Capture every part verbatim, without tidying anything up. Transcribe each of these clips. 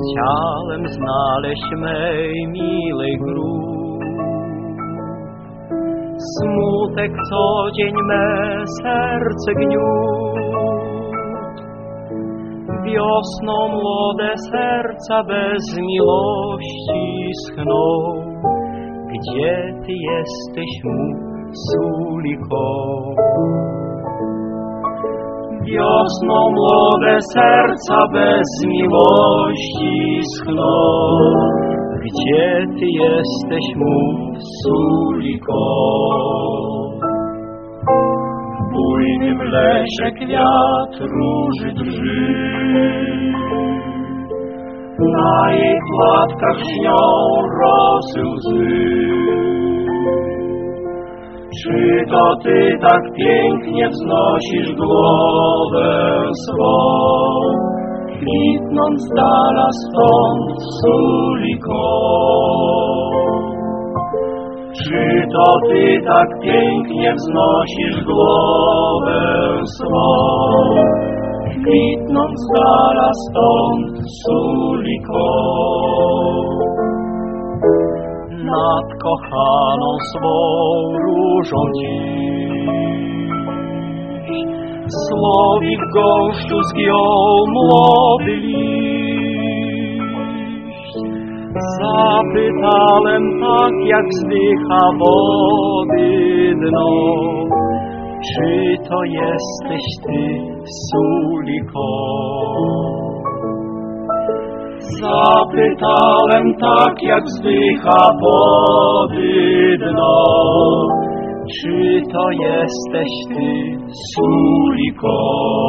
Chciałem znaleźć mej milej grób. Smutek co dzień me serce gniótł. Wiosną młode serca bez miłości schną. Gdzie ty jesteś, mój Suliko? Wiosną młode serca bez miłości schną. Gdzie ty jesteś, mój Suliko? W bujnym lesie kwiat róży drży. Na jej płatkach śnią rosy łzy. Czy to ty tak pięknie wznosisz głowę swą, kwitnąc z dala stąd, Suliko? Czy to ty tak pięknie wznosisz głowę swą, kwitnąc z dala stąd, Suliko? Nad kochaną swą różą dziś Słowik w gąszczu zgiął młody liść. Zapytałem tak, jak wzdycha wody dno, czy to jesteś ty, Suliko? Zapytałem tak, jak wzdycha wody dno, czy to jesteś ty, Suliko?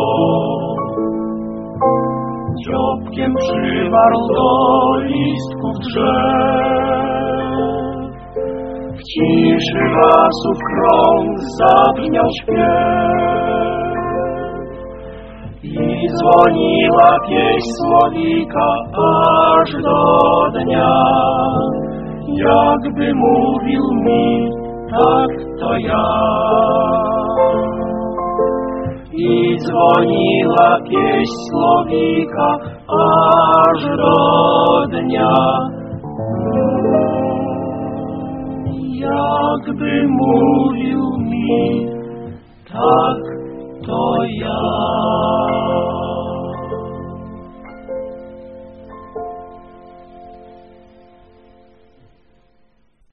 Dziobkiem przywarł do listków drzew, w ciszy lasów krąg zabrzmiał śpiew. I dzwoniła pieśń Słowika aż do dnia, jakby mówił mi, tak to ja. I dzwoniła pieśń Słowika aż do dnia, jakby mówił mi, tak to ja.